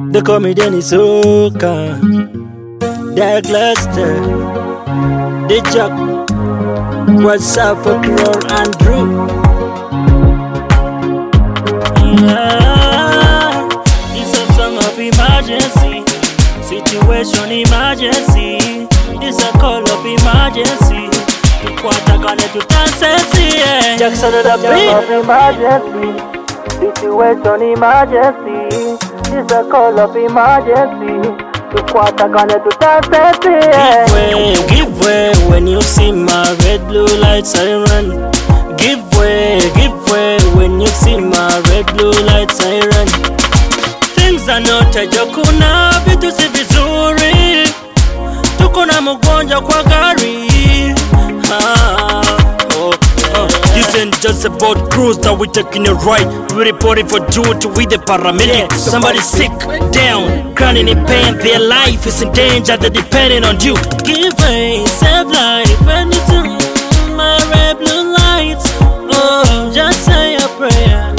They call me Dennis Oka, Dark Luster, The Jock, what's up for Crow Andrew? It's a song of emergency, situation emergency. It's a call of emergency. Tukwatagane tutansesi, Jackson of the beat. Emergency, situation emergency. It's a call of emergency. Tukwatagane tutansesi. Give way when you see my red blue light siren. Give way when you see my red blue light siren. Things are not a joke, kuna vitu si vizuri. Tuko na mgonjwa kwa gari. This ain't just about cruise that we taking a ride. We reporting for duty with the paramedic. Somebody sick, down, crying in pain. Their life is in danger, they're depending on you. Give way, save life, and it's my red blue lights. Oh, just say a prayer.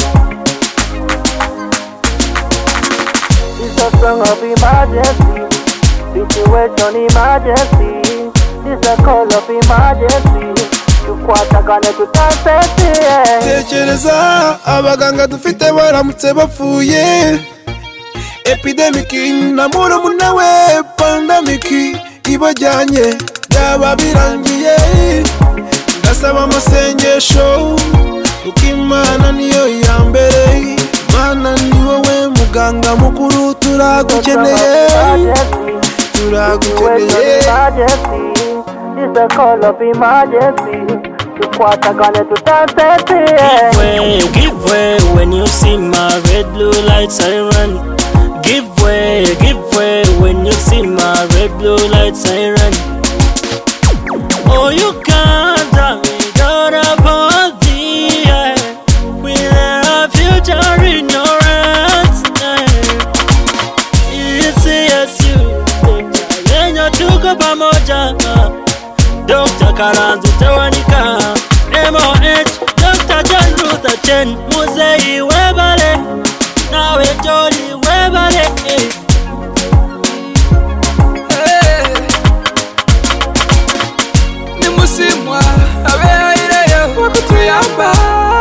It's a song of emergency, situation emergency. It's a call of emergency. Tukwatagane tutansesi. Tekereza abaganga dufite baramutse bapfuye. Epidemic na murumuna we pandemic ibajyanye byaba birangiye. Ndasaba amasengesho kuko Imana niyo ya mbere. Mana ni wowe muganga mukuru, turagukeneye turagukeneye. It's a call of emergency. Tukwatagane tutansesi. Give way when you see my red blue light siren. Give way when you see my red blue light siren. Oh, you can't tell me that about the air. We have a future in your hands. It's you, yenye tuko pamoja. Dr. Karanzi Tawanika, MOH, Dr. John Luther Chen, Musei Webale, nawe Jolly Webale. Ni musimwa abeaireyo wakutuyamba,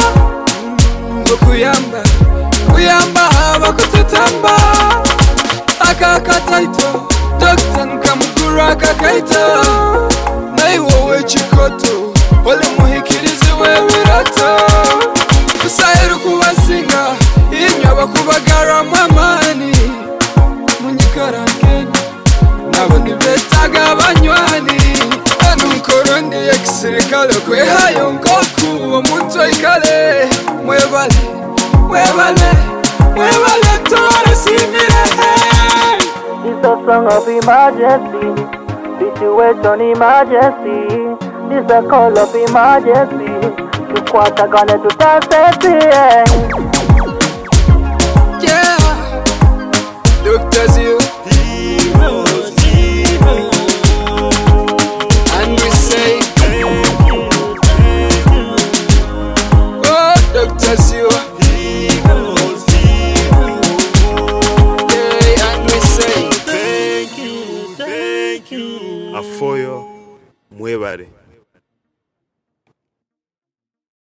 kuyamba bakututamba. Akaka taito Dr. Nkamukuru akakaito. Naiwowe chikoto ole muhikirizi webirato. Kusaheru kubasinga inyaba kubagara mwamani. Munyikarankeni nabundi betaga banywani. Anunkorondi ekisirikale kwehayo nkoku omuntu aikale. Mwebale turasimire. It's a song of emergency, situation emergency. It's a call of emergency. Tukwatagane tutansesi. Yeah, Dr. Zio, and we say, oh, Dr. Zio, yeah, and we say, Thank you. Afoyo Mwebare.